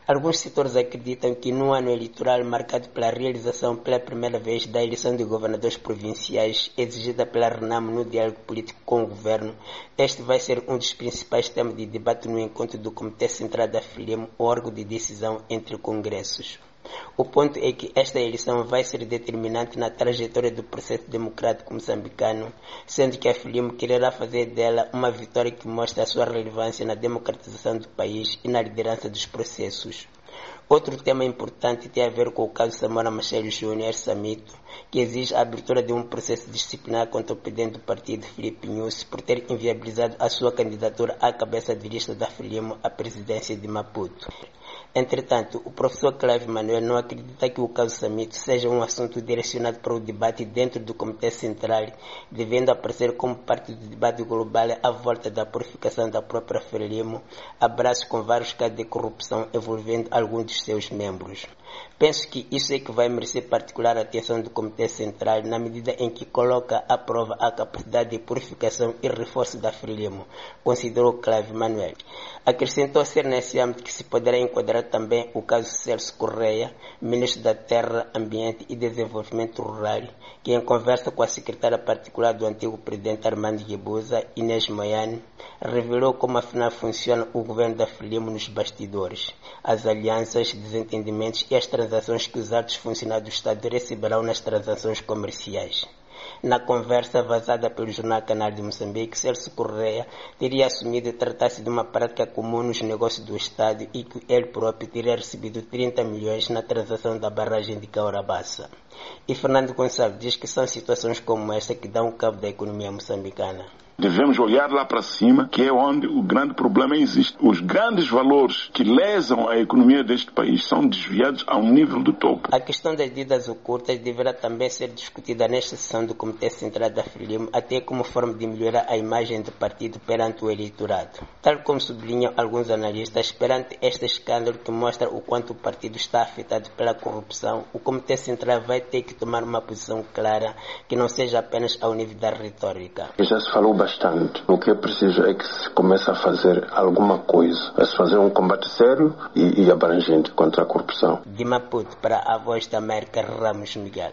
Alguns setores acreditam que no ano eleitoral marcado pela realização pela primeira vez da eleição de governadores provinciais exigida pela RENAMO no diálogo político com o governo, este vai ser um dos principais temas de debate no encontro do Comitê Central da FRELIMO, órgão de decisão entre congressos. O ponto é que esta eleição vai ser determinante na trajetória do processo democrático moçambicano, sendo que a FRELIMO quererá fazer dela uma vitória que mostra a sua relevância na democratização do país e na liderança dos processos. Outro tema importante tem a ver com o caso Samora Machel Júnior Samito, que exige a abertura de um processo disciplinar contra o presidente do partido, Filipe Nyusi, por ter inviabilizado a sua candidatura à cabeça de lista da FRELIMO à presidência de Maputo. Entretanto, o professor Clávio Manuel não acredita que o caso Samito seja um assunto direcionado para o debate dentro do Comitê Central, devendo aparecer como parte do debate global à volta da purificação da própria FRELIMO, abraço com vários casos de corrupção envolvendo alguns dos seus membros. Penso que isso é que vai merecer particular atenção do Comitê Central, na medida em que coloca à prova a capacidade de purificação e reforço da FRELIMO, considerou Clávio Manuel. Acrescentou ser nesse âmbito que se poderá enquadrar também o caso Celso Correia, ministro da Terra, Ambiente e Desenvolvimento Rural, que em conversa com a secretária particular do antigo presidente Armando Guebuza, Inês Moiane, revelou como afinal funciona o governo da FRELIMO nos bastidores, as alianças, desentendimentos e as transações que os altos funcionários do Estado receberão nas transações comerciais. Na conversa vazada pelo jornal Canal de Moçambique, Celso Correia teria assumido tratar-se de uma prática comum nos negócios do Estado e que ele próprio teria recebido 30 milhões na transação da barragem de Caurabaça. E Fernando Gonçalves diz que são situações como esta que dão cabo da economia moçambicana. Devemos olhar lá para cima, que é onde o grande problema existe. Os grandes valores que lesam a economia deste país são desviados ao nível do topo. A questão das dívidas ocultas deverá também ser discutida nesta sessão do Comitê Central da FRELIMO, até como forma de melhorar a imagem do partido perante o eleitorado. Tal como sublinham alguns analistas, perante este escândalo que mostra o quanto o partido está afetado pela corrupção, o Comitê Central vai ter que tomar uma posição clara, que não seja apenas ao nível da retórica. Já se falou bastante. O que é preciso é que se comece a fazer alguma coisa, a se fazer um combate sério e abrangente contra a corrupção. De Maputo para a Voz da América, Ramos Miguel.